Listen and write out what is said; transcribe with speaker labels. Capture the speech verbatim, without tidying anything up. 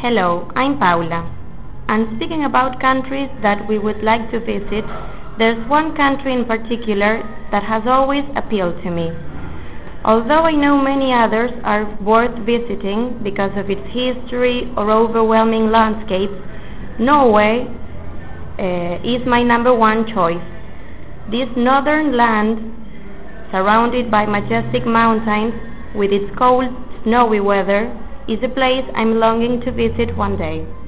Speaker 1: Hello, I'm Paula. And speaking about countries that we would like to visit, there's one country in particular that has always appealed to me. Although I know many others are worth visiting because of its history or overwhelming landscapes, Norway uh, is my number one choice. This northern land, surrounded by majestic mountains, with its cold, snowy weather, is a place I'm longing to visit one day.